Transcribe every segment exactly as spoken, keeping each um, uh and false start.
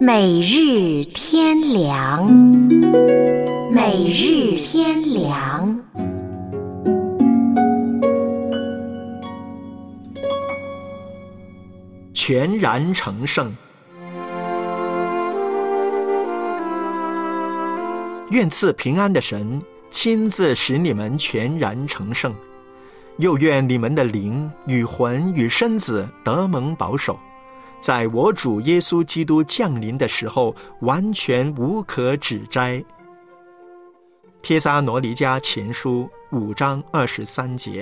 每日天良，每日天良。 全然成圣。愿赐平安的神亲自使你们全然成圣，又愿你们的灵与魂与身子得蒙保守，在我主耶稣基督降临的时候完全无可指摘。帖撒罗尼迦前书五章二十三节。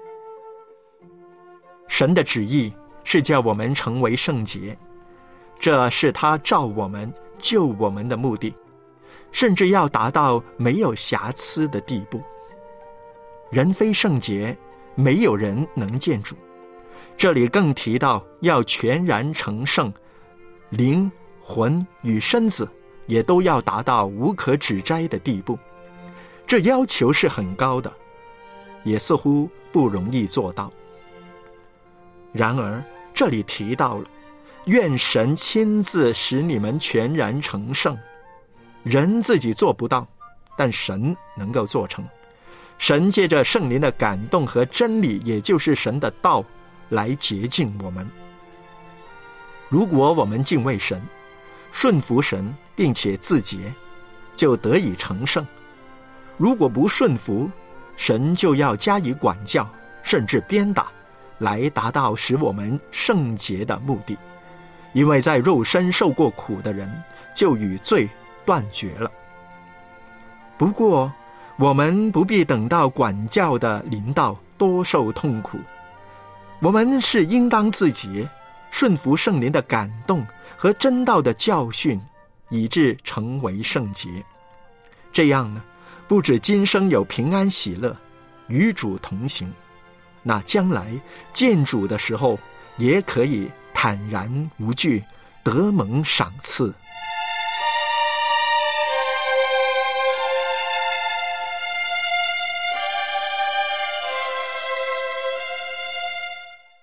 神的旨意是叫我们成为圣洁，这是他召我们救我们的目的，甚至要达到没有瑕疵的地步。人非圣洁，没有人能见主。这里更提到要全然成圣，灵、魂与身子也都要达到无可指摘的地步。这要求是很高的，也似乎不容易做到。然而这里提到了，愿神亲自使你们全然成圣。人自己做不到，但神能够做成。神借着圣灵的感动和真理，也就是神的道，来洁净我们。如果我们敬畏神，顺服神，并且自洁，就得以成圣。如果不顺服，神就要加以管教，甚至鞭打，来达到使我们圣洁的目的。因为在肉身受过苦的人，就与罪断绝了。不过我们不必等到管教的临到多受痛苦，我们是应当自洁，顺服圣灵的感动和真道的教训，以致成为圣洁。这样呢，不止今生有平安喜乐，与主同行，那将来见主的时候，也可以坦然无惧，得蒙赏赐。